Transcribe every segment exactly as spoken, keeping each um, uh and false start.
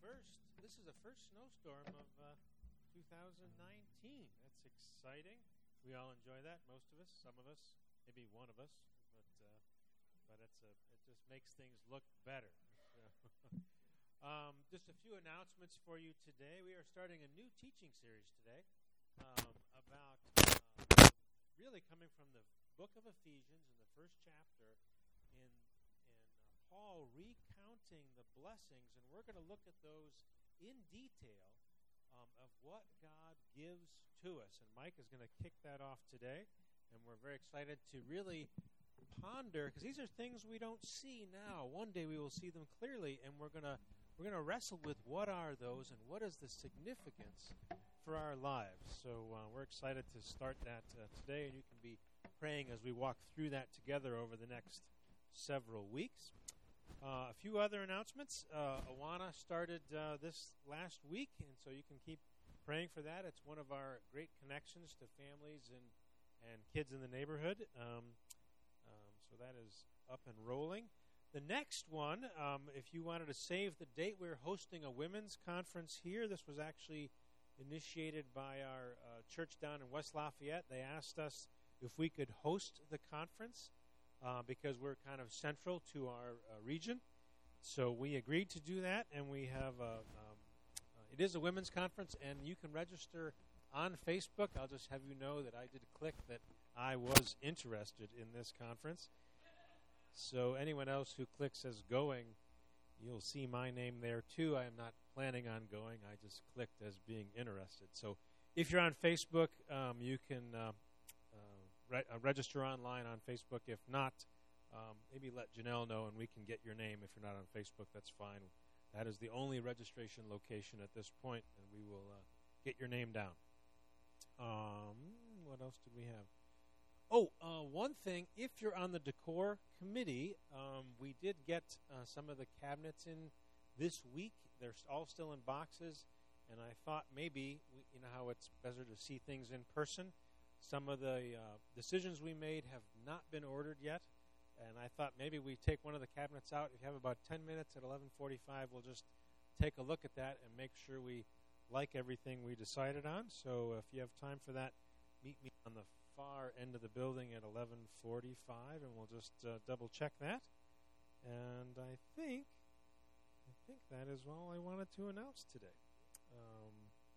first. This is the first snowstorm of uh, two thousand nineteen. That's exciting. We all enjoy that. Most of us, some of us, maybe one of us, but uh, but it's a it just makes things look better. So, um, just a few announcements for you today. We are starting a new teaching series today um, about uh, really coming from the book of Ephesians in the first chapter in. Paul recounting the blessings, and we're going to look at those in detail um, of what God gives to us. And Mike is going to kick that off today, and we're very excited to really ponder, because these are things we don't see now. One day we will see them clearly, and we're going to we're going to wrestle with what are those and what is the significance for our lives. So uh, we're excited to start that uh, today, and you can be praying as we walk through that together over the next several weeks. Uh, a few other announcements. Uh, Awana started uh, this last week, and so you can keep praying for that. It's one of our great connections to families and, and kids in the neighborhood. Um, um, so that is up and rolling. The next one, um, if you wanted to save the date, we're hosting a women's conference here. This was actually initiated by our uh, church down in West Lafayette. They asked us if we could host the conference. Uh, because we're kind of central to our uh, region. So we agreed to do that, and we have a, um, uh, it is a women's conference, and you can register on Facebook. I'll just have you know that I did click that I was interested in this conference. So anyone else who clicks as going, you'll see my name there too. I am not planning on going. I just clicked as being interested. So if you're on Facebook, um, you can... Uh, Re- uh, register online on Facebook. If not, um, maybe let Janelle know and we can get your name. If you're not on Facebook, that's fine. That is the only registration location at this point, and we will uh, get your name down. Um, what else did we have? Oh, uh, one thing, if you're on the decor committee, um, we did get uh, some of the cabinets in this week. They're all still in boxes, and I thought maybe, we, you know how it's better to see things in person. Some of the uh, decisions we made have not been ordered yet, and I thought maybe we take one of the cabinets out. If you have about ten minutes at eleven forty-five, we'll just take a look at that and make sure we like everything we decided on. So if you have time for that, meet me on the far end of the building at eleven forty-five, and we'll just uh, double-check that. And I think, I think that is all I wanted to announce today. Um,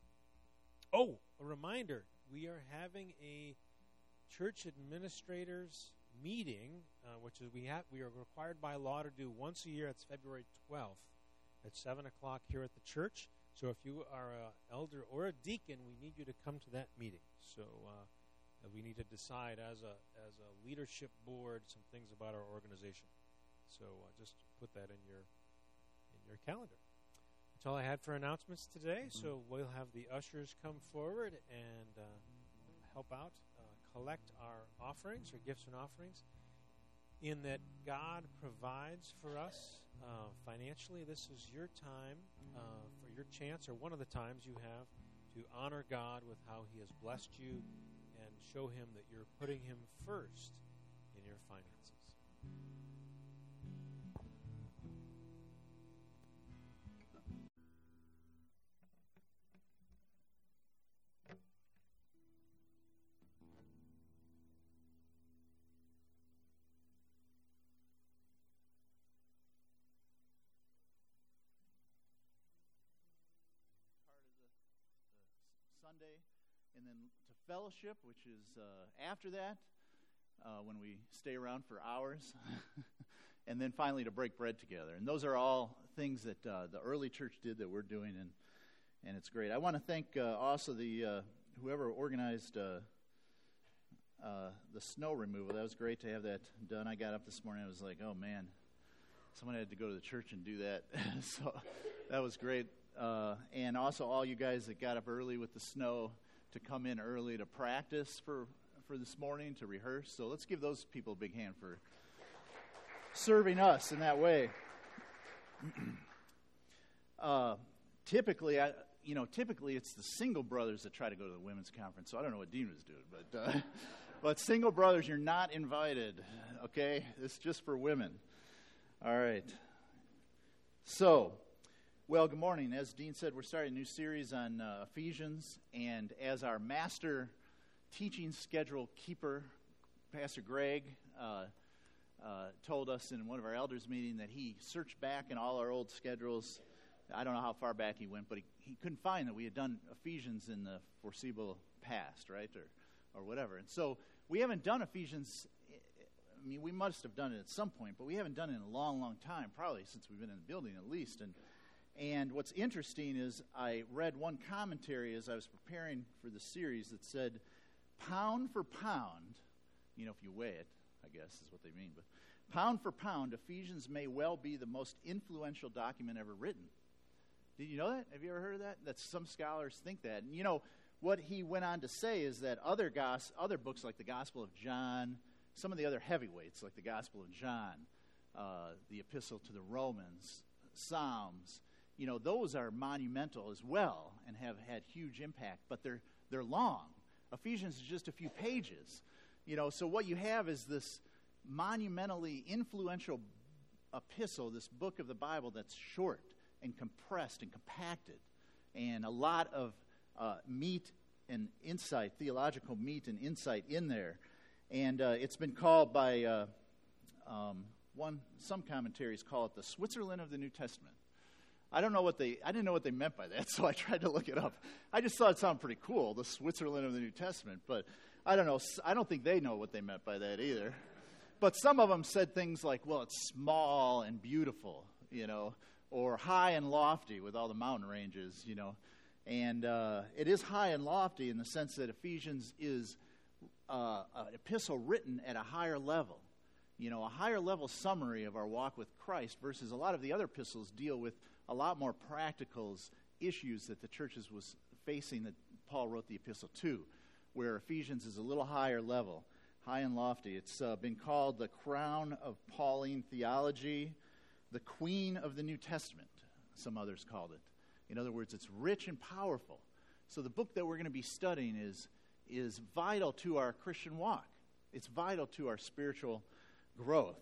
oh, a reminder. We are having a church administrators meeting, uh, which is we have we are required by law to do once a year. It's February twelfth at seven o'clock here at the church. So if you are an elder or a deacon, we need you to come to that meeting. So uh, we need to decide as a as a leadership board some things about our organization. So uh, just put that in your in your calendar. That's all I had for announcements today, mm-hmm. So we'll have the ushers come forward and uh, help out, uh, collect our offerings, or gifts and offerings, in that God provides for us uh, financially. This is your time, uh, for your chance, or one of the times you have, to honor God with how He has blessed you and show Him that you're putting Him first in your finances. Sunday, and then to fellowship, which is uh, after that, uh, when we stay around for hours, and then finally to break bread together. And those are all things that uh, the early church did that we're doing, and and it's great. I want to thank uh, also the uh, whoever organized uh, uh, the snow removal. That was great to have that done. I got up this morning, I was like, oh man, someone had to go to the church and do that. So that was great. Uh, and also all you guys that got up early with the snow to come in early to practice for, for this morning, to rehearse. So let's give those people a big hand for serving us in that way. uh, typically, I, you know, typically it's the single brothers that try to go to the women's conference. So I don't know what Dean was doing, but uh, but single brothers, you're not invited. Okay, it's just for women. All right. So. Well, good morning. As Dean said, we're starting a new series on uh, Ephesians, and as our master teaching schedule keeper, Pastor Greg, uh, uh, told us in one of our elders' meeting that he searched back in all our old schedules. I don't know how far back he went, but he, he couldn't find that we had done Ephesians in the foreseeable past, right, or or whatever. And so we haven't done Ephesians. I mean, we must have done it at some point, but we haven't done it in a long, long time, probably since we've been in the building at least. And and what's interesting is I read one commentary as I was preparing for the series that said, pound for pound, you know, if you weigh it, I guess is what they mean, but pound for pound, Ephesians may well be the most influential document ever written. Did you know that? Have you ever heard of that? That some scholars think that. And you know, what he went on to say is that other gos- other books like the Gospel of John, some of the other heavyweights like the Gospel of John, uh, the Epistle to the Romans, Psalms, you know, those are monumental as well and have had huge impact, but they're they're long. Ephesians is just a few pages. You know, so what you have is this monumentally influential epistle, this book of the Bible that's short and compressed and compacted, and a lot of uh, meat and insight, theological meat and insight in there. And uh, it's been called by uh, um, one. Some commentaries call it the Switzerland of the New Testament. I don't know what they. I didn't know what they meant by that, so I tried to look it up. I just thought it sounded pretty cool, the Switzerland of the New Testament. But I don't know. I don't think they know what they meant by that either. But some of them said things like, "Well, it's small and beautiful," you know, or high and lofty with all the mountain ranges, you know. And uh, it is high and lofty in the sense that Ephesians is uh, an epistle written at a higher level. You know, a higher level summary of our walk with Christ versus a lot of the other epistles deal with a lot more practical issues that the churches was facing that Paul wrote the epistle to, where Ephesians is a little higher level, high and lofty. It's uh, been called the crown of Pauline theology, the queen of the New Testament, some others called it. In other words, it's rich and powerful. So the book that we're going to be studying is, is vital to our Christian walk. It's vital to our spiritual growth.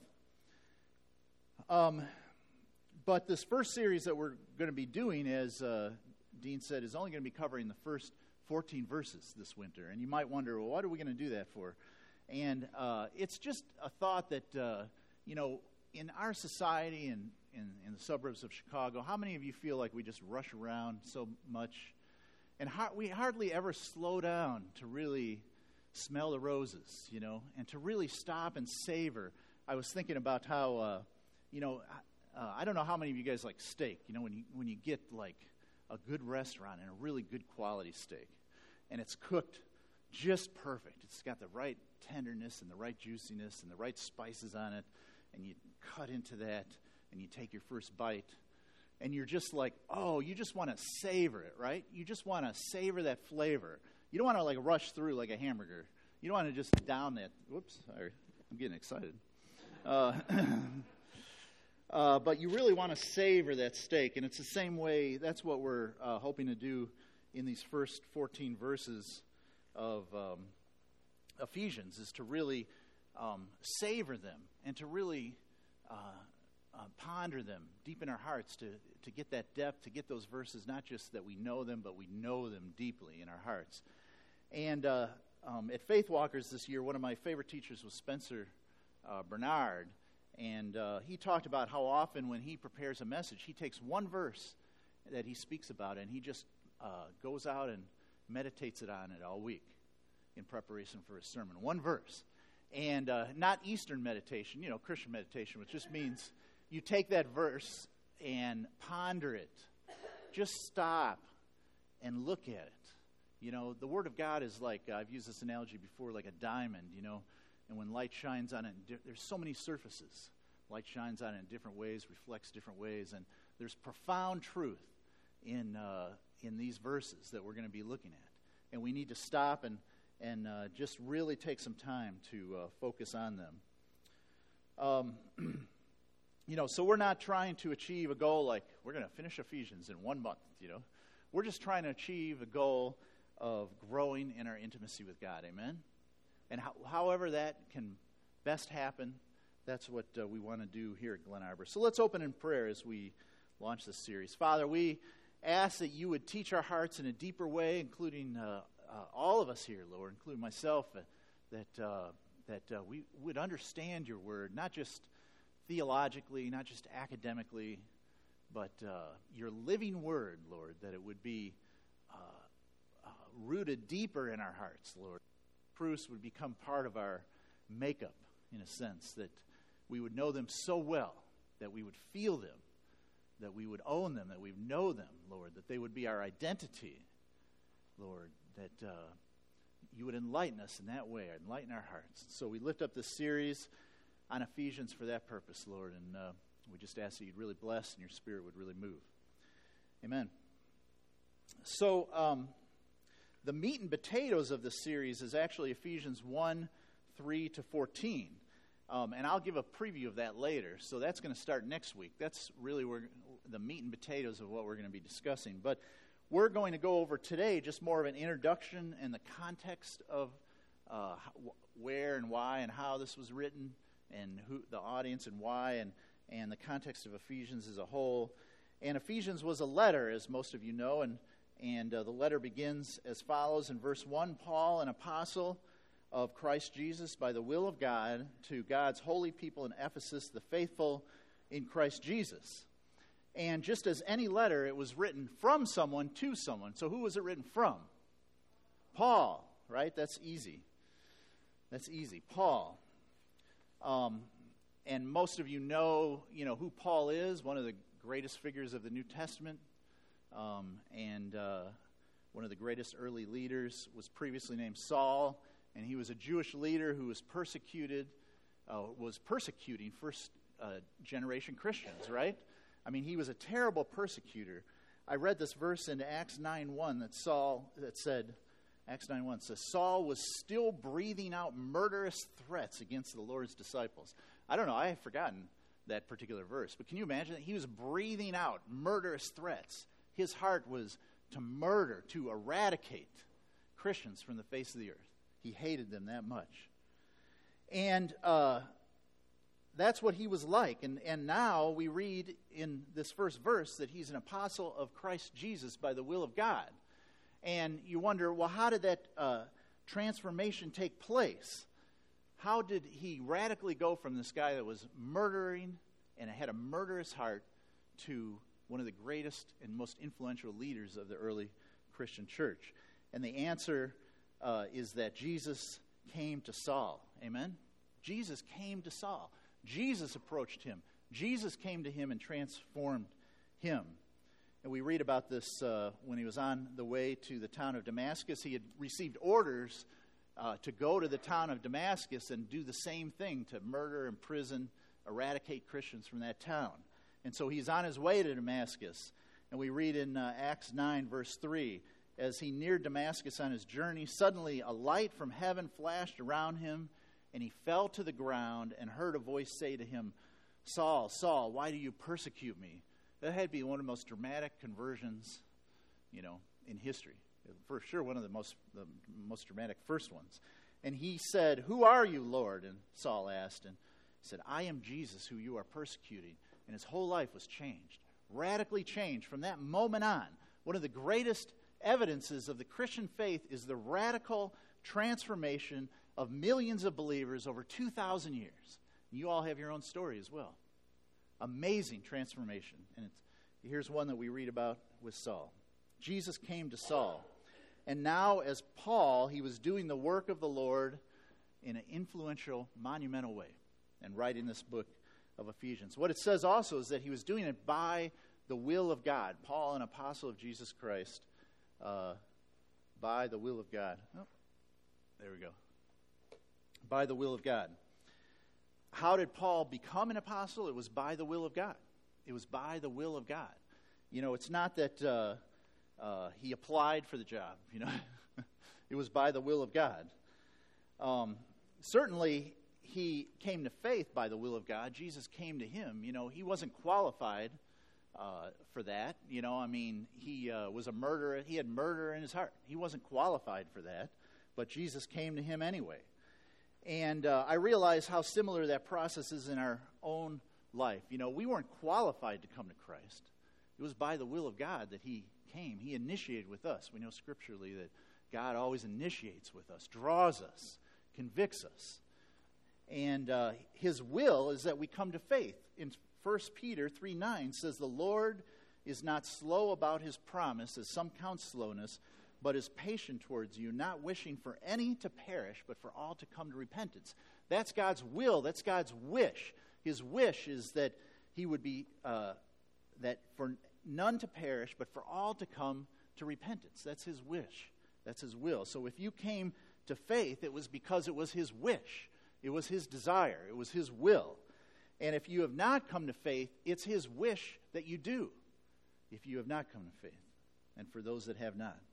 Um, but this first series that we're going to be doing, as uh, Dean said, is only going to be covering the first fourteen verses this winter. And you might wonder, well, what are we going to do that for? And uh, it's just a thought that, uh, you know, in our society and in, in the suburbs of Chicago, how many of you feel like we just rush around so much? And ha- we hardly ever slow down to really smell the roses, you know, and to really stop and savor. I was thinking about how, uh, you know, uh, I don't know how many of you guys like steak. You know, when you when you get like a good restaurant and a really good quality steak, and it's cooked just perfect. It's got the right tenderness and the right juiciness and the right spices on it, and you cut into that and you take your first bite, and you're just like, oh, you just want to savor it, right? You just want to savor that flavor. You don't want to like rush through like a hamburger. You don't want to just down that. Whoops, sorry, I'm getting excited. Uh, uh, but you really want to savor that steak, and it's the same way. That's what we're uh, hoping to do in these first fourteen verses of um, Ephesians, is to really um, savor them and to really uh, uh, ponder them deep in our hearts, to, to get that depth, to get those verses, not just that we know them, but we know them deeply in our hearts. And uh, um, at Faith Walkers this year, one of my favorite teachers was Spencer uh, Bernard, and uh, he talked about how often when he prepares a message, he takes one verse that he speaks about, and he just uh, goes out and meditates it on it all week in preparation for his sermon. One verse. And uh, not Eastern meditation, you know, Christian meditation, which just means you take that verse and ponder it. Just stop and look at it. You know, the Word of God is like, uh, I've used this analogy before, like a diamond, you know, and when light shines on it, di- there's so many surfaces. Light shines on it in different ways, reflects different ways, and there's profound truth in uh, in these verses that we're going to be looking at. And we need to stop and, and uh, just really take some time to uh, focus on them. Um, you know, so we're not trying to achieve a goal like we're going to finish Ephesians in one month, you know. We're just trying to achieve a goal of growing in our intimacy with God, amen? And how, however that can best happen, that's what uh, we want to do here at Glen Arbor. So let's open in prayer as we launch this series. Father, we ask that you would teach our hearts in a deeper way, including uh, uh, all of us here, Lord, including myself, uh, that uh, that uh, we would understand your word, not just theologically, not just academically, but uh, your living word, Lord, that it would be uh, uh, rooted deeper in our hearts, Lord. Proofs would become part of our makeup, in a sense, that we would know them so well, that we would feel them, that we would own them, that we would know them, Lord, that they would be our identity, Lord, that uh, you would enlighten us in that way, enlighten our hearts. So we lift up this series on Ephesians for that purpose, Lord, and uh, we just ask that you'd really bless and your Spirit would really move. Amen. So um, the meat and potatoes of this series is actually Ephesians one, three to fourteen. Um, and I'll give a preview of that later. So that's going to start next week. That's really where the meat and potatoes of what we're going to be discussing. But we're going to go over today just more of an introduction and the context of uh, where and why and how this was written, and who the audience and why, and, and the context of Ephesians as a whole. And Ephesians was a letter, as most of you know, and, and uh, the letter begins as follows in verse one, Paul, an apostle of Christ Jesus by the will of God, to God's holy people in Ephesus, the faithful in Christ Jesus. And just as any letter, it was written from someone to someone. So who was it written from? Paul, right? That's easy. That's easy. Paul. Um, and most of you know, you know who Paul is, one of the greatest figures of the New Testament, um, and uh, one of the greatest early leaders, was previously named Saul, and he was a Jewish leader who was persecuted, uh, was persecuting first uh, generation Christians, right? I mean, he was a terrible persecutor. I read this verse in Acts nine one that Saul, that said, Acts nine one says, Saul was still breathing out murderous threats against the Lord's disciples. I don't know, I have forgotten that particular verse, but can you imagine that? He was breathing out murderous threats. His heart was to murder, to eradicate Christians from the face of the earth. He hated them that much. And uh, that's what he was like. And, and now we read in this first verse that he's an apostle of Christ Jesus by the will of God. And you wonder, well, how did that uh, transformation take place? How did he radically go from this guy that was murdering and had a murderous heart to one of the greatest and most influential leaders of the early Christian church? And the answer uh, is that Jesus came to Saul. Amen? Jesus came to Saul. Jesus approached him. Jesus came to him and transformed him. And we read about this uh, when he was on the way to the town of Damascus. He had received orders uh, to go to the town of Damascus and do the same thing, to murder, imprison, eradicate Christians from that town. And so he's on his way to Damascus. And we read in uh, Acts nine, verse three, as he neared Damascus on his journey, suddenly a light from heaven flashed around him, and he fell to the ground and heard a voice say to him, Saul, Saul, why do you persecute me? That had to be one of the most dramatic conversions, you know, in history. For sure, one of the most the most dramatic first ones. And he said, who are you, Lord? And Saul asked, and he said, I am Jesus, who you are persecuting. And his whole life was changed, radically changed from that moment on. One of the greatest evidences of the Christian faith is the radical transformation of millions of believers over two thousand years. You all have your own story as well. Amazing transformation. And it's, here's one that we read about with Saul. Jesus came to Saul. And now, as Paul, he was doing the work of the Lord in an influential, monumental way, and writing this book of Ephesians. What it says also is that he was doing it by the will of God. Paul, an apostle of Jesus Christ, uh, by the will of God. Oh, there we go. By the will of God. How did Paul become an apostle? It was by the will of God. It was by the will of God. You know, it's not that uh, uh, he applied for the job, you know. It was by the will of God. Um, certainly, he came to faith by the will of God. Jesus came to him. You know, he wasn't qualified uh, for that. You know, I mean, he uh, was a murderer. He had murder in his heart. He wasn't qualified for that. But Jesus came to him anyway. And uh, I realize how similar that process is in our own life. You know, we weren't qualified to come to Christ. It was by the will of God that he came. He initiated with us. We know scripturally that God always initiates with us, draws us, convicts us. And uh, his will is that we come to faith. In First Peter three nine says, the Lord is not slow about his promise, as some count slowness, but is patient towards you, not wishing for any to perish, but for all to come to repentance. That's God's will. That's God's wish. His wish is that he would be, uh, that for none to perish, but for all to come to repentance. That's his wish. That's his will. So if you came to faith, it was because it was his wish. It was his desire. It was his will. And if you have not come to faith, it's his wish that you do, if you have not come to faith, and for those that have not.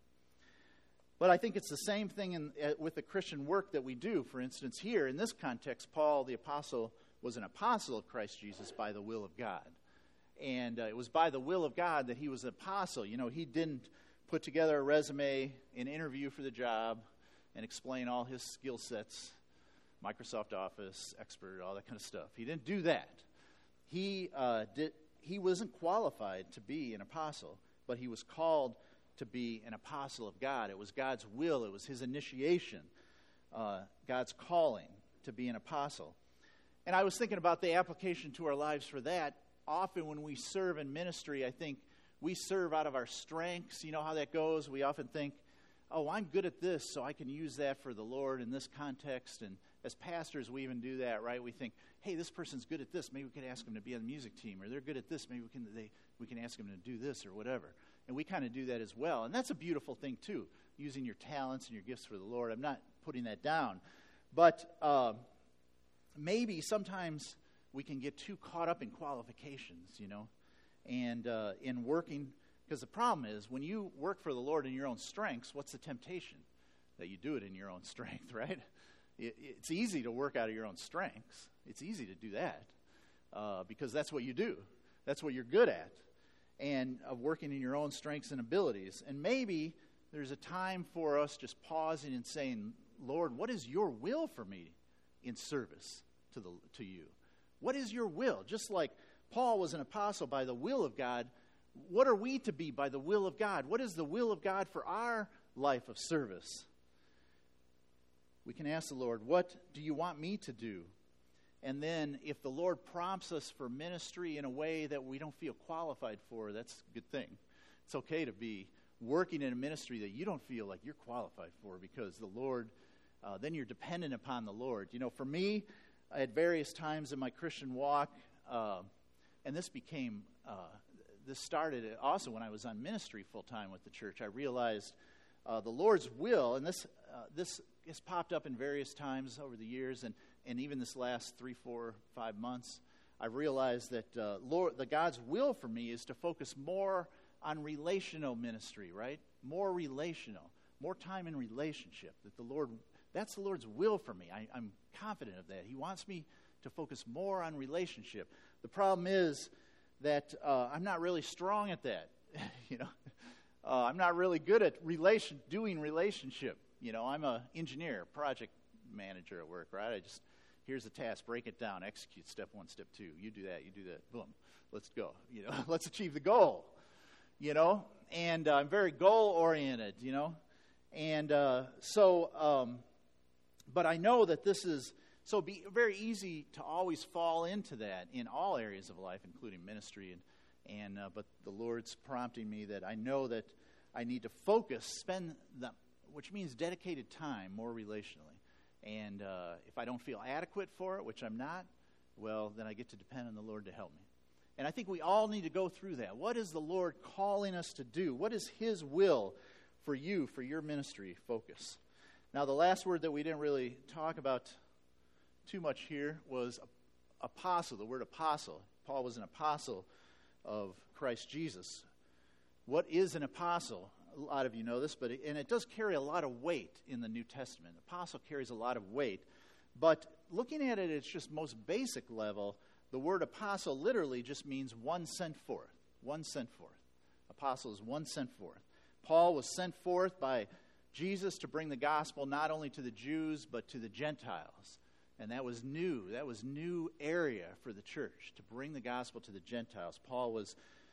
But I think it's the same thing in, uh, with the Christian work that we do. For instance, here in this context, Paul the apostle was an apostle of Christ Jesus by the will of God. And uh, it was by the will of God that he was an apostle. You know, he didn't put together a resume, an interview for the job, and explain all his skill sets, Microsoft Office, expert, all that kind of stuff. He didn't do that. He uh, did. He wasn't qualified to be an apostle, but he was called to be an apostle of God. It was God's will. It was his initiation, uh, God's calling to be an apostle. And I was thinking about the application to our lives for that. Often when we serve in ministry, I think we serve out of our strengths. You know how that goes? We often think, oh, I'm good at this, so I can use that for the Lord in this context. And as pastors, we even do that, right? We think, hey, this person's good at this. Maybe we could ask them to be on the music team. Or they're good at this. Maybe we can they, we can ask them to do this or whatever. And we kind of do that as well. And that's a beautiful thing, too, using your talents and your gifts for the Lord. I'm not putting that down. But uh, maybe sometimes we can get too caught up in qualifications, you know, and uh, in working. Because the problem is, when you work for the Lord in your own strengths, what's the temptation? That you do it in your own strength, right? It, it's easy to work out of your own strengths. It's easy to do that uh, because that's what you do. That's what you're good at, and of working in your own strengths and abilities. And maybe there's a time for us just pausing and saying, Lord, what is your will for me in service to the to you? What is your will? Just like Paul was an apostle by the will of God, what are we to be by the will of God? What is the will of God for our life of service? We can ask the Lord, what do you want me to do? And then if the Lord prompts us for ministry in a way that we don't feel qualified for, that's a good thing. It's okay to be working in a ministry that you don't feel like you're qualified for, because the Lord, uh, then you're dependent upon the Lord. You know, for me, at various times in my Christian walk, uh, and this became, uh, this started also when I was on ministry full-time with the church. I realized uh, the Lord's will, and this uh, this has popped up in various times over the years, and, and even this last three, four, five months, I realized that uh, Lord, the God's will for me is to focus more on relational ministry, right? More relational, more time in relationship. That the Lord, that's the Lord's will for me. I, I'm confident of that. He wants me to focus more on relationship. The problem is that uh, I'm not really strong at that. you know, uh, I'm not really good at relation doing relationship. You know, I'm an engineer, project manager at work, right? I just, here's the task, break it down, execute step one, step two. You do that, you do that, boom, let's go. You know, let's achieve the goal, you know? And uh, I'm very goal-oriented, you know? And uh, so, um, but I know that this is, so it'd be very easy to always fall into that in all areas of life, including ministry. And, and uh, but the Lord's prompting me that I know that I need to focus, spend the, which means dedicated time more relationally. And uh, if I don't feel adequate for it, which I'm not, well, then I get to depend on the Lord to help me. And I think we all need to go through that. What is the Lord calling us to do? What is his will for you, for your ministry focus? Now, the last word that we didn't really talk about too much here was apostle, the word apostle. Paul was an apostle of Christ Jesus. What is an apostle? A lot of you know this, but it, and it does carry a lot of weight in the New Testament. Apostle carries a lot of weight. But looking at it at its just most basic level, the word apostle literally just means one sent forth. One sent forth. Apostle is one sent forth. Paul was sent forth by Jesus to bring the gospel not only to the Jews, but to the Gentiles. And that was new. That was new area for the church, to bring the gospel to the Gentiles. Paul was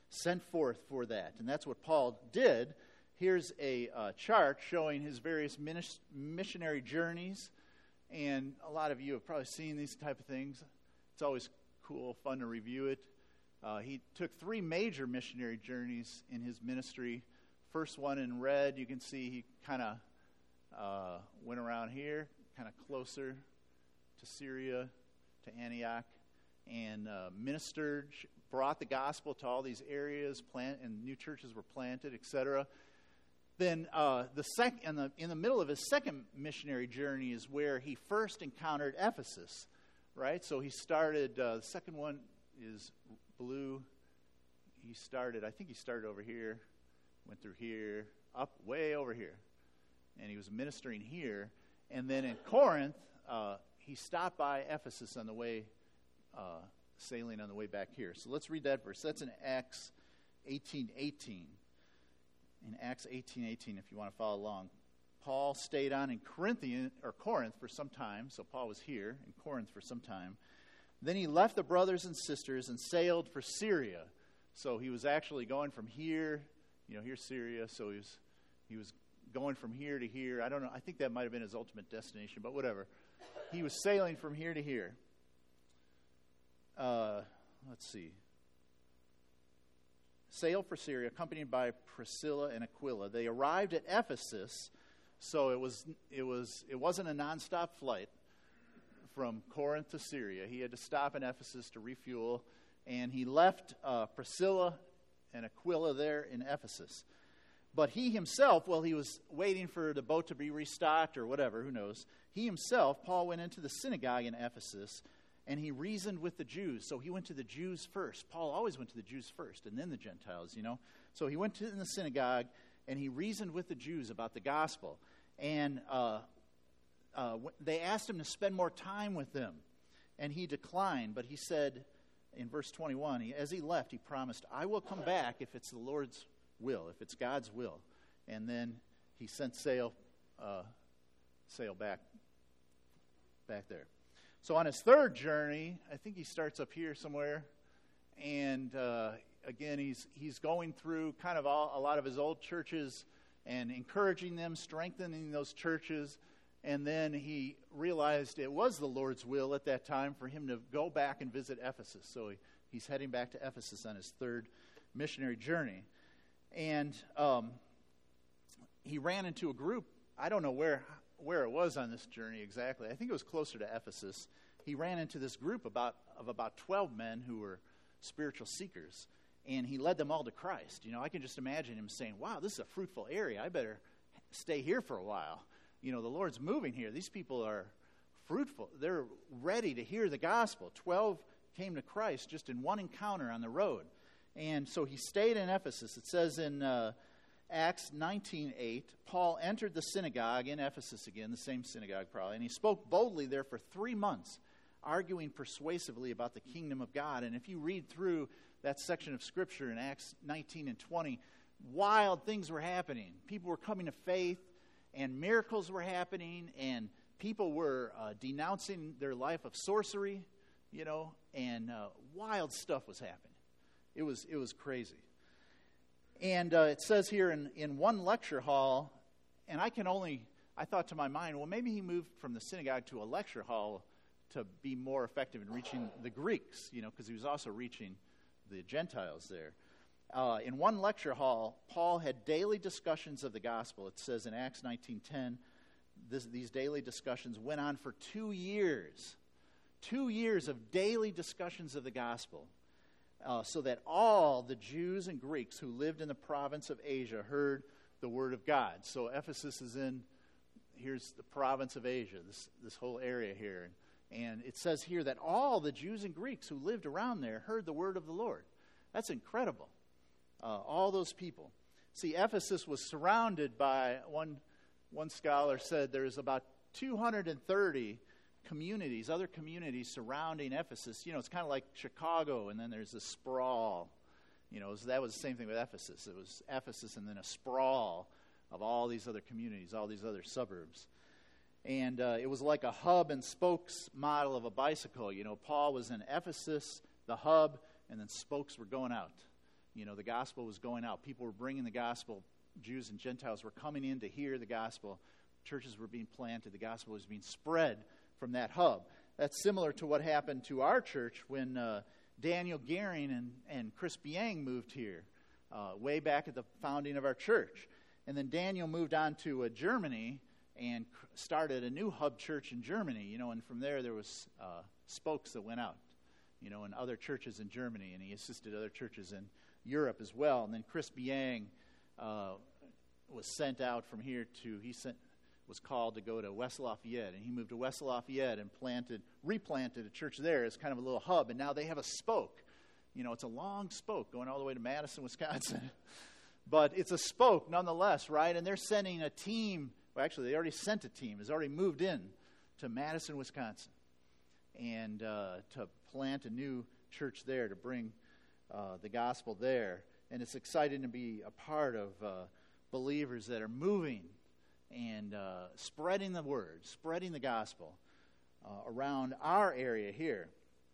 sent forth for that. And that's what Paul did. Here's a uh, chart showing his various minis- missionary journeys. And a lot of you have probably seen these type of things. It's always cool, fun to review it. Uh, he took three major missionary journeys in his ministry. First one in red, you can see he kind of uh, went around here, kind of closer to Syria, to Antioch, and uh, ministered, brought the gospel to all these areas, plant, and new churches were planted, et cetera. Then uh, the sec- in, the, in the middle of his second missionary journey is where he first encountered Ephesus, right? So he started, uh, the second one is blue. He started, I think he started over here, went through here, up way over here. And he was ministering here. And then in Corinth, uh, he stopped by Ephesus on the way, uh, sailing on the way back here. So let's read that verse. That's in Acts eighteen eighteen. In Acts eighteen eighteen, if you want to follow along. Paul stayed on in Corinthian, or Corinth for some time. So Paul was here in Corinth for some time. Then he left the brothers and sisters and sailed for Syria. So he was actually going from here, you know, here's Syria. So he was, he was going from here to here. I don't know. I think that might have been his ultimate destination, but whatever. He was sailing from here to here. Uh, let's see. Sailed for Syria, accompanied by Priscilla and Aquila. They arrived at Ephesus, so it was it was it wasn't a nonstop flight from Corinth to Syria. He had to stop in Ephesus to refuel, and he left uh, Priscilla and Aquila there in Ephesus. But he himself, while he was waiting for the boat to be restocked or whatever, who knows, he himself, Paul, went into the synagogue in Ephesus, and he reasoned with the Jews. So he went to the Jews first. Paul always went to the Jews first, and then the Gentiles, you know. So he went to in the synagogue, and he reasoned with the Jews about the gospel. And uh, uh, they asked him to spend more time with them, and he declined. But he said in verse twenty-one, he, as he left, he promised, I will come back if it's the Lord's will, if it's God's will. And then he sent sail, uh, sail back, back there. So on his third journey, I think he starts up here somewhere, and uh, again, he's he's going through kind of all, a lot of his old churches and encouraging them, strengthening those churches, and then he realized it was the Lord's will at that time for him to go back and visit Ephesus. So he, he's heading back to Ephesus on his third missionary journey. And um, he ran into a group, I don't know where where it was on this journey exactly. I think it was closer to Ephesus. He ran into this group about of about twelve men who were spiritual seekers, and he led them all to Christ. You know, I can just imagine him saying, wow, this is a fruitful area. I better stay here for a while. You know, the Lord's moving here. These people are fruitful. They're ready to hear the gospel. Twelve came to Christ just in one encounter on the road. And so he stayed in Ephesus. It says in uh, Acts nineteen eight, Paul entered the synagogue in Ephesus again, the same synagogue probably, and he spoke boldly there for three months, arguing persuasively about the kingdom of God. And if you read through that section of Scripture in Acts nineteen and twenty, wild things were happening. People were coming to faith, and miracles were happening, and people were uh, denouncing their life of sorcery, you know, and uh, wild stuff was happening. It was it was crazy. And uh, it says here in, in one lecture hall, and I can only, I thought to my mind, well, maybe he moved from the synagogue to a lecture hall to be more effective in reaching the Greeks, you know, because he was also reaching the Gentiles there. Uh, in one lecture hall, Paul had daily discussions of the gospel. It says in Acts nineteen ten, this, these daily discussions went on for two years. Two years of daily discussions of the gospel. Uh, so that all the Jews and Greeks who lived in the province of Asia heard the word of God. So Ephesus is in, here's the province of Asia, this, this whole area here. And it says here that all the Jews and Greeks who lived around there heard the word of the Lord. That's incredible. Uh, all those people. See, Ephesus was surrounded by, one, one scholar said there's about two hundred thirty communities, other communities surrounding Ephesus. You know, it's kind of like Chicago, and then there's a sprawl. You know, that was the same thing with Ephesus. It was Ephesus and then a sprawl of all these other communities, all these other suburbs. And uh, it was like a hub and spokes model of a bicycle. You know, Paul was in Ephesus, the hub, and then spokes were going out. You know, the gospel was going out. People were bringing the gospel. Jews and Gentiles were coming in to hear the gospel. Churches were being planted. The gospel was being spread from that hub. That's similar to what happened to our church when uh, Daniel Gehring and, and Chris Biang moved here uh, way back at the founding of our church. And then Daniel moved on to uh, Germany and started a new hub church in Germany. You know, and from there there was uh, spokes that went out, you know, in other churches in Germany, and he assisted other churches in Europe as well. And then Chris Biang uh, was sent out from here to, he sent, was called to go to West Lafayette, and he moved to West Lafayette and planted, replanted a church there as kind of a little hub, and now they have a spoke. You know, it's a long spoke going all the way to Madison, Wisconsin. But it's a spoke nonetheless, right? And they're sending a team, well, actually they already sent a team, has already moved in to Madison, Wisconsin, and uh, to plant a new church there, to bring uh, the gospel there. And it's exciting to be a part of uh, believers that are moving and uh, spreading the word, spreading the gospel uh, around our area here.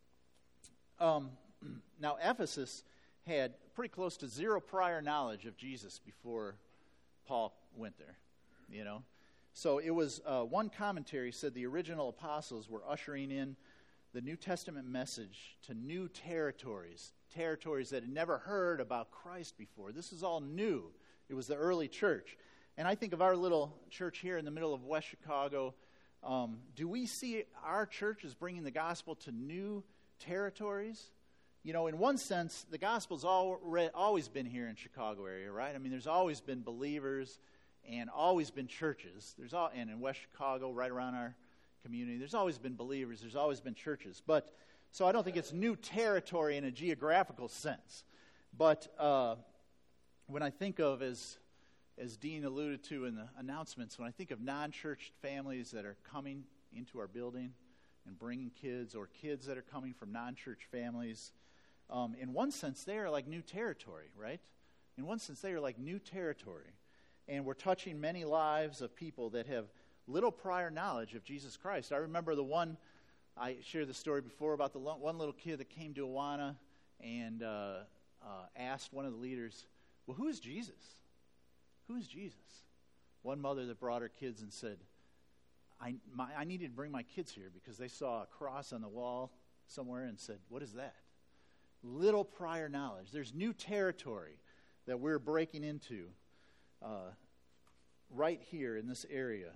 Um, now, Ephesus had pretty close to zero prior knowledge of Jesus before Paul went there, you know. So it was, uh, one commentary said the original apostles were ushering in the New Testament message to new territories, territories that had never heard about Christ before. This is all new. It was the early church. And I think of our little church here in the middle of West Chicago. Um, do we see our church as bringing the gospel to new territories? You know, in one sense, the gospel's already, always been here in Chicago area, right? I mean, there's always been believers and always been churches. There's all, and in West Chicago, right around our community, there's always been believers. There's always been churches. But so I don't think it's new territory in a geographical sense. But uh, when I think of, as as Dean alluded to in the announcements, when I think of non-church families that are coming into our building and bringing kids, or kids that are coming from non-church families, um, in one sense, they are like new territory, right? In one sense, they are like new territory. And we're touching many lives of people that have little prior knowledge of Jesus Christ. I remember the one, I shared the story before about the lo- one little kid that came to Awana and uh, uh, asked one of the leaders, well, who is Jesus? Who is Jesus? One mother that brought her kids and said, I, my, I needed to bring my kids here because they saw a cross on the wall somewhere and said, what is that? Little prior knowledge. There's new territory that we're breaking into uh, right here in this area.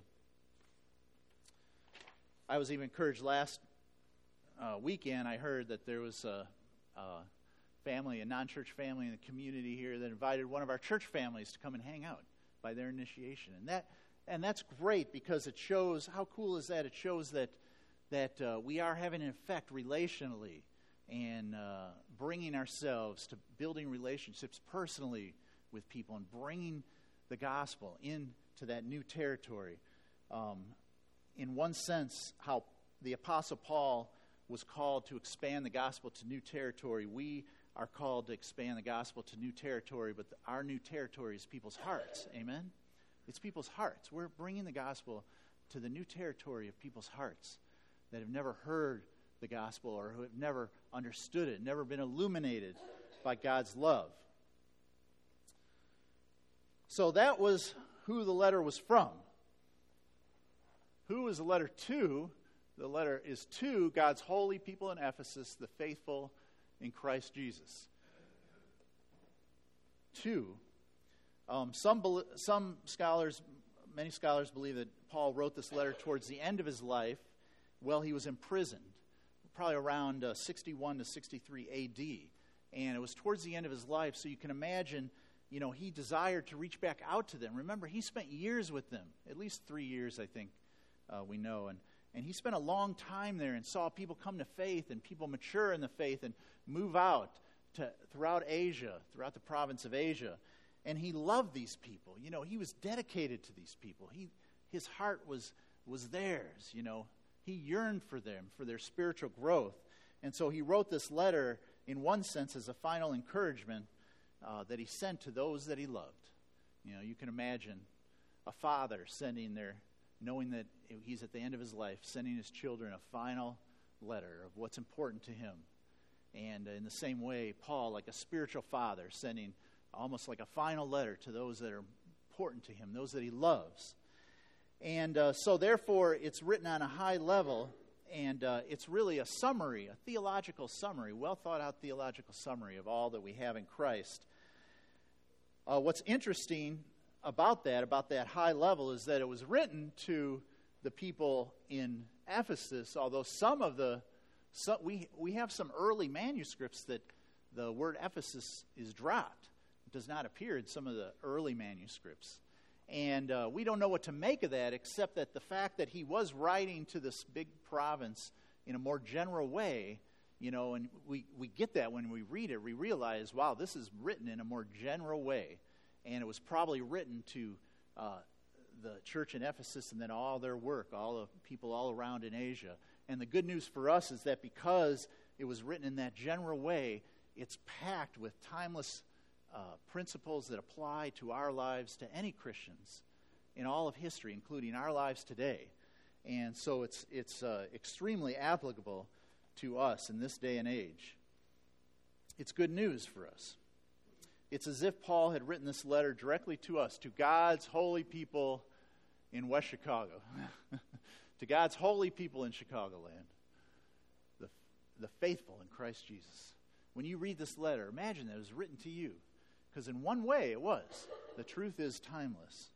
I was even encouraged last uh, weekend. I heard that there was a, a family, a non-church family in the community here that invited one of our church families to come and hang out by their initiation. And that and that's great because it shows, how cool is that? It shows that that uh, we are having an effect relationally and uh, bringing ourselves to building relationships personally with people and bringing the gospel into that new territory. Um, in one sense, how the Apostle Paul was called to expand the gospel to new territory, we are called to expand the gospel to new territory, but the, our new territory is people's hearts. Amen? It's people's hearts. We're bringing the gospel to the new territory of people's hearts that have never heard the gospel or who have never understood it, never been illuminated by God's love. So that was who the letter was from. Who is the letter to? The letter is to God's holy people in Ephesus, the faithful in Christ Jesus. To. Um, some, some scholars, many scholars believe that Paul wrote this letter towards the end of his life while he was imprisoned, probably around uh, sixty-one to sixty-three A D. And it was towards the end of his life, so you can imagine, you know, he desired to reach back out to them. Remember, he spent years with them, at least three years, I think uh, we know. And, and he spent a long time there and saw people come to faith and people mature in the faith and move out to throughout Asia, throughout the province of Asia. And he loved these people. You know, he was dedicated to these people. He, his heart was was theirs, you know. He yearned for them, for their spiritual growth. And so he wrote this letter, in one sense, as a final encouragement uh, that he sent to those that he loved. You know, you can imagine a father sending their, knowing that he's at the end of his life, sending his children a final letter of what's important to him. And in the same way, Paul, like a spiritual father, sending almost like a final letter to those that are important to him, those that he loves. And uh, so therefore, it's written on a high level, and uh, it's really a summary, a theological summary, well thought out theological summary of all that we have in Christ. Uh, what's interesting about that, about that high level, is that it was written to the people in Ephesus, although some of the, some, we, we have some early manuscripts that the word Ephesus is dropped. It does not appear in some of the early manuscripts. And uh, we don't know what to make of that, except that the fact that he was writing to this big province in a more general way, you know, and we, we get that when we read it. We realize, wow, this is written in a more general way. And it was probably written to uh, the church in Ephesus and then all their work, all the people all around in Asia. And the good news for us is that because it was written in that general way, it's packed with timeless Uh, principles that apply to our lives, to any Christians in all of history, including our lives today. And so it's it's uh, extremely applicable to us in this day and age. It's good news for us. It's as if Paul had written this letter directly to us, to God's holy people in West Chicago, to God's holy people in Chicagoland, the, the faithful in Christ Jesus. When you read this letter, imagine that it was written to you. Because in one way it was. The truth is timeless.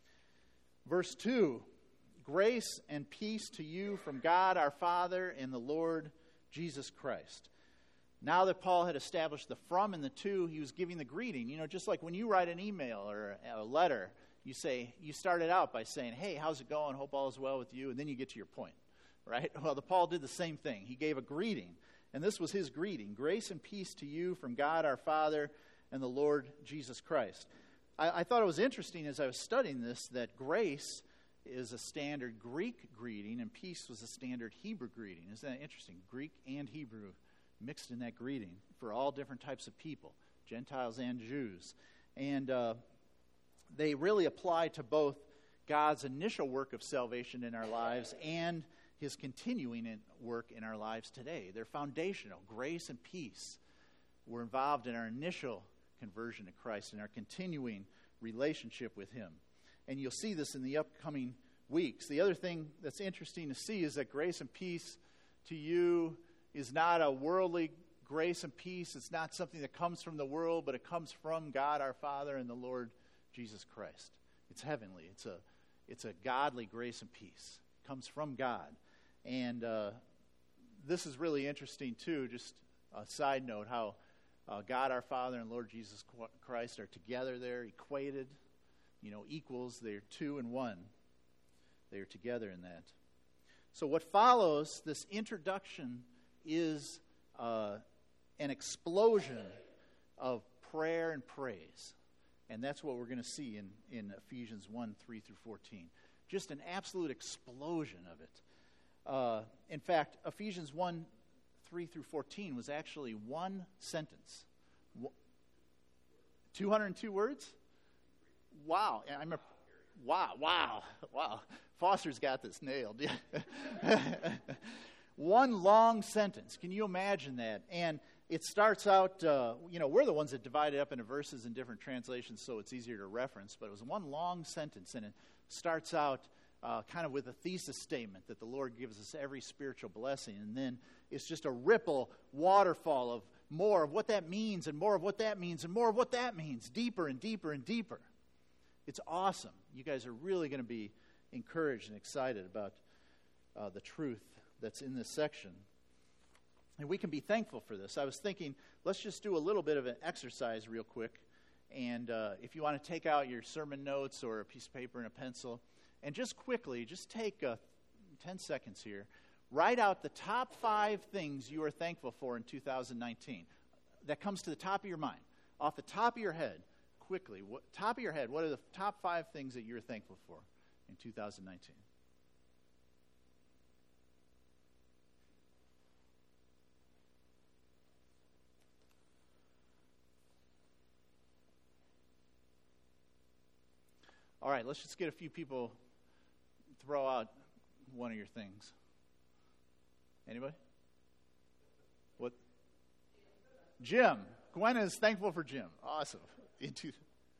Verse two, grace and peace to you from God our Father and the Lord Jesus Christ. Now that Paul had established the from and the to, he was giving the greeting. You know, just like when you write an email or a letter, you say, you start it out by saying, hey, how's it going? Hope all is well with you. And then you get to your point, right? Well, the Paul did the same thing. He gave a greeting. And this was his greeting. Grace and peace to you from God our Father and the Lord Jesus Christ. I, I thought it was interesting as I was studying this that grace is a standard Greek greeting and peace was a standard Hebrew greeting. Isn't that interesting? Greek and Hebrew mixed in that greeting for all different types of people, Gentiles and Jews. And uh, they really apply to both God's initial work of salvation in our lives and his continuing in work in our lives today. They're foundational. Grace and peace were involved in our initial conversion to Christ and our continuing relationship with him. And you'll see this in the upcoming weeks. The other thing that's interesting to see is that grace and peace to you is not a worldly grace and peace. It's not something that comes from the world, but it comes from God our Father and the Lord Jesus Christ. It's heavenly. It's a it's a godly grace and peace. It comes from God. And uh, this is really interesting too, just a side note, how Uh, God our Father and Lord Jesus Christ are together there, equated, you know, equals. They're two and one. They are together in that. So what follows this introduction is uh, an explosion of prayer and praise. And that's what we're going to see in, in Ephesians one, three through fourteen. Just an absolute explosion of it. Uh, in fact, Ephesians one, three through fourteen was actually one sentence. two hundred two words? Wow. I'm a, wow, wow, wow. Foster's got this nailed. One long sentence. Can you imagine that? And it starts out, uh, you know, we're the ones that divide it up into verses in different translations so it's easier to reference, but it was one long sentence, and it starts out Uh, kind of with a thesis statement that the Lord gives us every spiritual blessing. And then it's just a ripple, waterfall of more of what that means and more of what that means and more of what that means, deeper and deeper and deeper. It's awesome. You guys are really going to be encouraged and excited about uh, the truth that's in this section. And we can be thankful for this. I was thinking, let's just do a little bit of an exercise real quick. And uh, if you want to take out your sermon notes or a piece of paper and a pencil, and just quickly, just take uh, ten seconds here. Write out the top five things you are thankful for in two thousand nineteen. That comes to the top of your mind. Off the top of your head, quickly, what, top of your head, what are the top five things that you're thankful for in two thousand nineteen? All right, let's just get a few people throw out one of your things. Anybody? What? Jim. Gwen is thankful for Jim. Awesome. Into.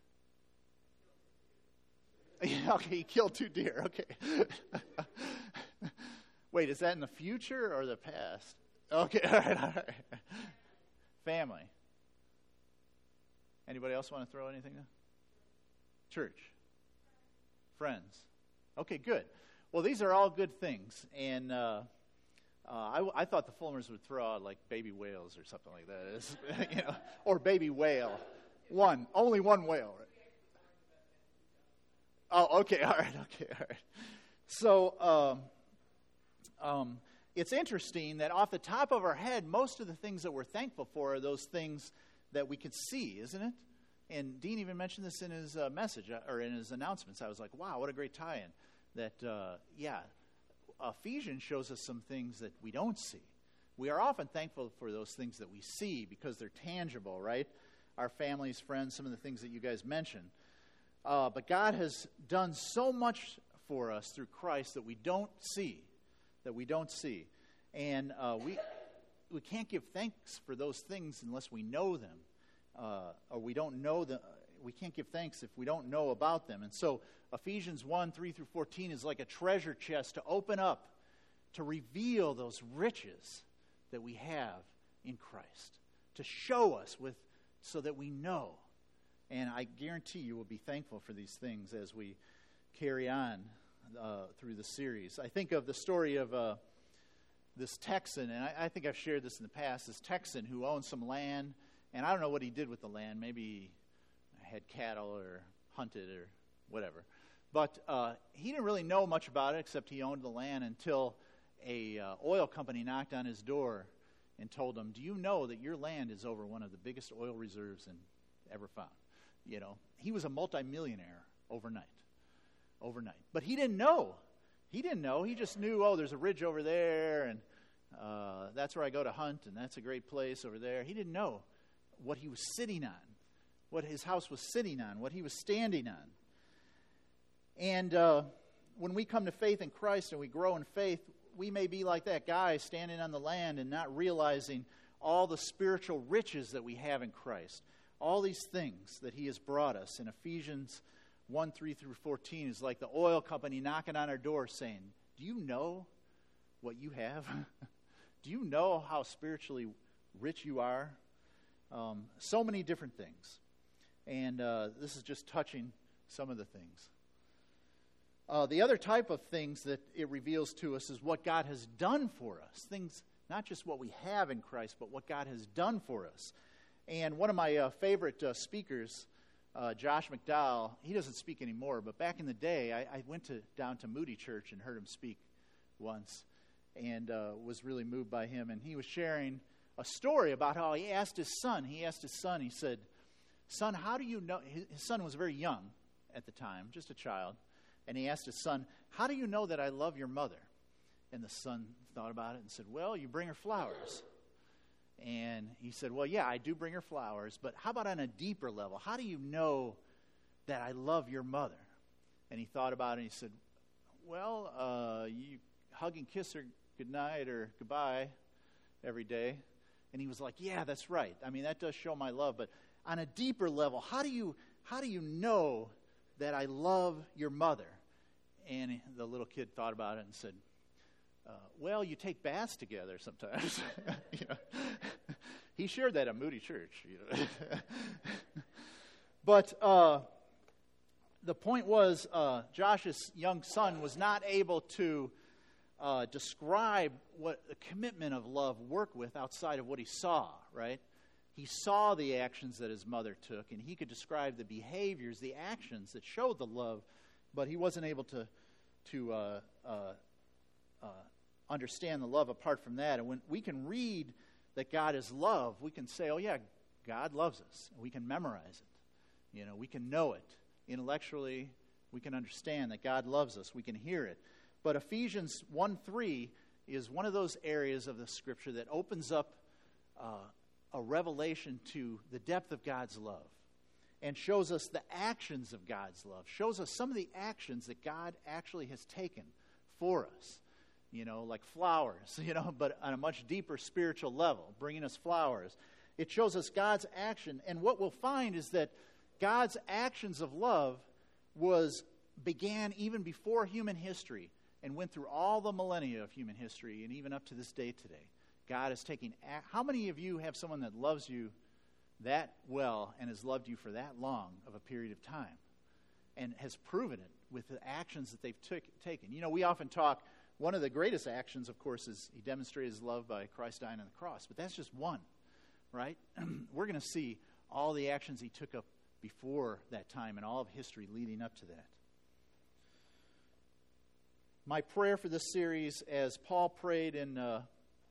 Yeah, okay, he killed two deer. Okay. Wait, is that in the future or the past? Okay, all right, all right. Family. Anybody else want to throw anything in? Church. Friends. Okay, good. Well, these are all good things. And uh, uh, I, I thought the Fulmers would throw out like baby whales or something like that. It's, you know, or baby whale. One. Only one whale, right? Oh, okay, all right, okay, all right. So, um, um, it's interesting that off the top of our head, most of the things that we're thankful for are those things that we can see, isn't it? And Dean even mentioned this in his uh, message, uh, or in his announcements. I was like, wow, what a great tie-in. That, uh, yeah, Ephesians shows us some things that we don't see. We are often thankful for those things that we see because they're tangible, right? Our families, friends, some of the things that you guys mentioned. Uh, but God has done so much for us through Christ that we don't see, that we don't see. And uh, we we can't give thanks for those things unless we know them. Uh, or we don't know them. We can't give thanks if we don't know about them. And so Ephesians one, three through fourteen is like a treasure chest to open up, to reveal those riches that we have in Christ, to show us with so that we know. And I guarantee you will be thankful for these things as we carry on uh, through the series. I think of the story of uh, this Texan, and I, I think I've shared this in the past, this Texan who owned some land, and I don't know what he did with the land. Maybe he had cattle or hunted or whatever. But uh, he didn't really know much about it except he owned the land until a uh, oil company knocked on his door and told him, do you know that your land is over one of the biggest oil reserves in, ever found? You know, he was a multimillionaire overnight. Overnight. But he didn't know. He didn't know. He just knew, oh, there's a ridge over there, and uh, that's where I go to hunt, and that's a great place over there. He didn't know what he was sitting on, what his house was sitting on, what he was standing on. And uh, when we come to faith in Christ and we grow in faith, we may be like that guy standing on the land and not realizing all the spiritual riches that we have in Christ. All these things that he has brought us. In Ephesians one, three through fourteen is like the oil company knocking on our door saying, do you know what you have? Do you know how spiritually rich you are? Um, so many different things. And uh, this is just touching some of the things. Uh, the other type of things that it reveals to us is what God has done for us. Things, not just what we have in Christ, but what God has done for us. And one of my uh, favorite uh, speakers, uh, Josh McDowell, he doesn't speak anymore, but back in the day, I, I went to down to Moody Church and heard him speak once and uh, was really moved by him. And he was sharing a story about how he asked his son, he asked his son, he said, son, how do you know, his, his son was very young at the time, just a child, and he asked his son, how do you know that I love your mother? And the son thought about it and said, well, you bring her flowers. And he said, well, yeah, I do bring her flowers, but how about on a deeper level? How do you know that I love your mother? And he thought about it and he said, well, uh, you hug and kiss her goodnight or goodbye every day. And he was like, yeah, that's right. I mean, that does show my love, but on a deeper level, how do you how do you know that I love your mother? And the little kid thought about it and said, Uh, well, you take baths together sometimes. you know, he shared that at Moody Church. You know. But uh, the point was, uh, Josh's young son was not able to uh, describe what the commitment of love worked with outside of what he saw. Right? He saw the actions that his mother took, and he could describe the behaviors, the actions that showed the love, but he wasn't able to to. Uh, uh, Uh, understand the love apart from that. And when we can read that God is love, we can say, oh yeah, God loves us. We can memorize it. You know, we can know it. Intellectually, we can understand that God loves us. We can hear it. But Ephesians one three is one of those areas of the Scripture that opens up uh, a revelation to the depth of God's love and shows us the actions of God's love, shows us some of the actions that God actually has taken for us. You know, like flowers, you know, but on a much deeper spiritual level, bringing us flowers. It shows us God's action. And what we'll find is that God's actions of love was began even before human history and went through all the millennia of human history and even up to this day today. God is taking... How many of you have someone that loves you that well and has loved you for that long of a period of time and has proven it with the actions that they've took, taken? You know, we often talk, one of the greatest actions, of course, is he demonstrated his love by Christ dying on the cross. But that's just one, right? We're going to see all the actions he took up before that time and all of history leading up to that. My prayer for this series, as Paul prayed in uh,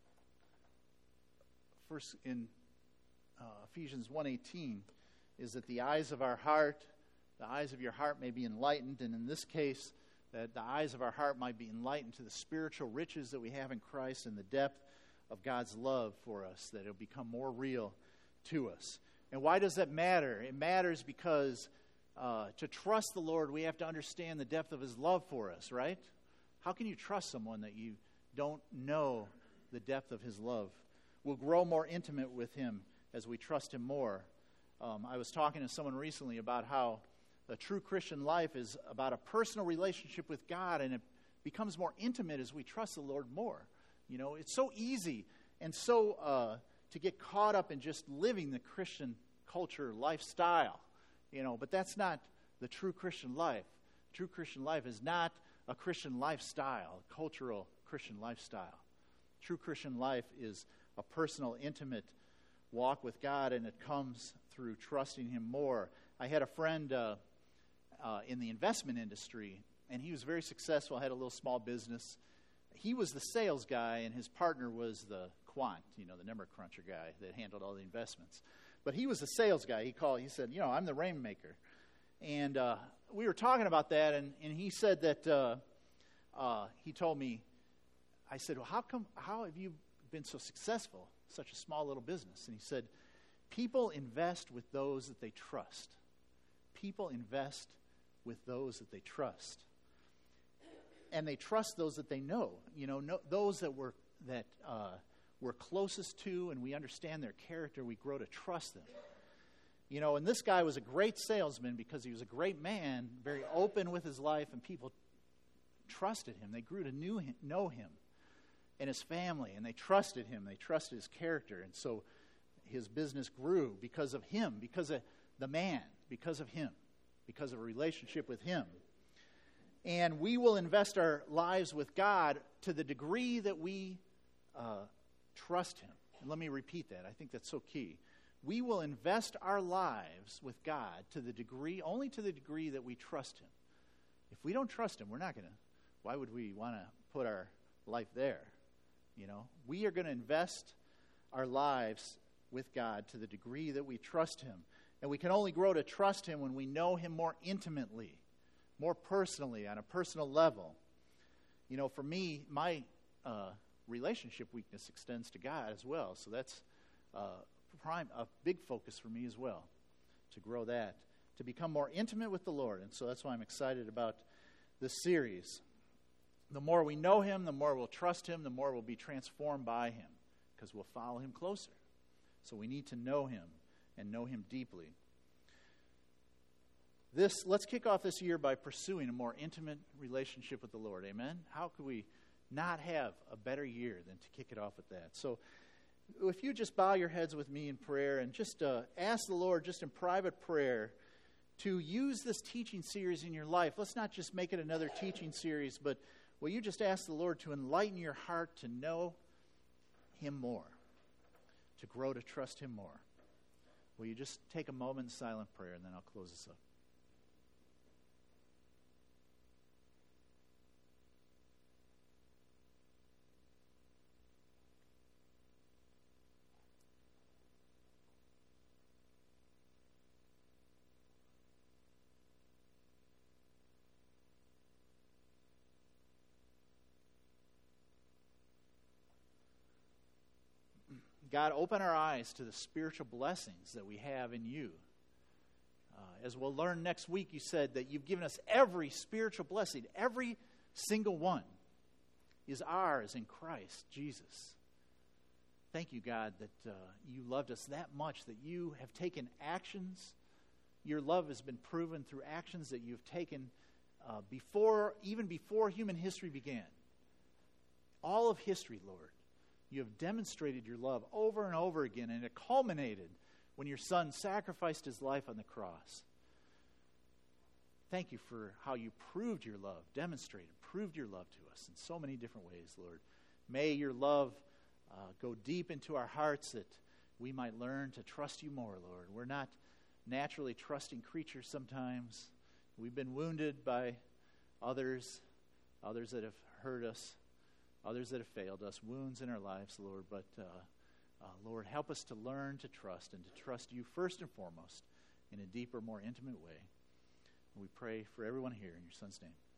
first in uh, Ephesians one eighteen, is that the eyes of our heart, the eyes of your heart may be enlightened, and in this case, that the eyes of our heart might be enlightened to the spiritual riches that we have in Christ and the depth of God's love for us, that it'll become more real to us. And why does that matter? It matters because uh, to trust the Lord, we have to understand the depth of his love for us, right? How can you trust someone that you don't know the depth of his love? We'll grow more intimate with him as we trust him more. Um, I was talking to someone recently about how a true Christian life is about a personal relationship with God, and it becomes more intimate as we trust the Lord more. You know, it's so easy and so uh, to get caught up in just living the Christian culture lifestyle, you know, but that's not the true Christian life. True Christian life is not a Christian lifestyle, a cultural Christian lifestyle. True Christian life is a personal, intimate walk with God, and it comes through trusting him more. I had a friend uh, uh, in the investment industry, and he was very successful, had a little small business. He was the sales guy, and his partner was the quant, you know, the number cruncher guy that handled all the investments. But he was the sales guy. He called. He said, you know, I'm the rainmaker. And uh, we were talking about that, and, and he said that, uh, uh, he told me, I said, well, how come, how have you been so successful, such a small little business? And he said, people invest with those that they trust. People invest with those that they trust. And they trust those that they know, you know, know those that we're, that uh, we're closest to, and we understand their character, we grow to trust them. You know, and this guy was a great salesman because he was a great man, very open with his life, and people trusted him. They grew to knew him, know him and his family, and they trusted him. They trusted his character, and so his business grew because of him, because of the man, because of him, because of a relationship with him. And we will invest our lives with God to the degree that we uh, trust him. And let me repeat that. I think that's so key. We will invest our lives with God to the degree, only to the degree that we trust him. If we don't trust him, we're not going to, why would we want to put our life there? You know, we are going to invest our lives with God to the degree that we trust him. And we can only grow to trust him when we know him more intimately, more personally, on a personal level. You know, for me, my uh, relationship weakness extends to God as well. So that's uh, prime, a big focus for me as well, to grow that, to become more intimate with the Lord. And so that's why I'm excited about this series. The more we know him, the more we'll trust him, the more we'll be transformed by him, because we'll follow him closer. So we need to know him and know him deeply. This, let's kick off this year by pursuing a more intimate relationship with the Lord. Amen? How could we not have a better year than to kick it off with that? So if you just bow your heads with me in prayer and just uh, ask the Lord, just in private prayer, to use this teaching series in your life. Let's not just make it another teaching series, but will you just ask the Lord to enlighten your heart to know him more, to grow to trust him more? Will you just take a moment in silent prayer, and then I'll close this up. God, open our eyes to the spiritual blessings that we have in you. Uh, as we'll learn next week, you said that you've given us every spiritual blessing. Every single one is ours in Christ Jesus. Thank you, God, that uh, you loved us that much, that you have taken actions. Your love has been proven through actions that you've taken uh, before, even before human history began. All of history, Lord, you have demonstrated your love over and over again, and it culminated when your Son sacrificed his life on the cross. Thank you for how you proved your love, demonstrated, proved your love to us in so many different ways, Lord. May your love uh, go deep into our hearts that we might learn to trust you more, Lord. We're not naturally trusting creatures sometimes. We've been wounded by others, others that have hurt us, others that have failed us, wounds in our lives, Lord. But, uh, uh, Lord, help us to learn to trust and to trust you first and foremost in a deeper, more intimate way. We pray for everyone here in your Son's name.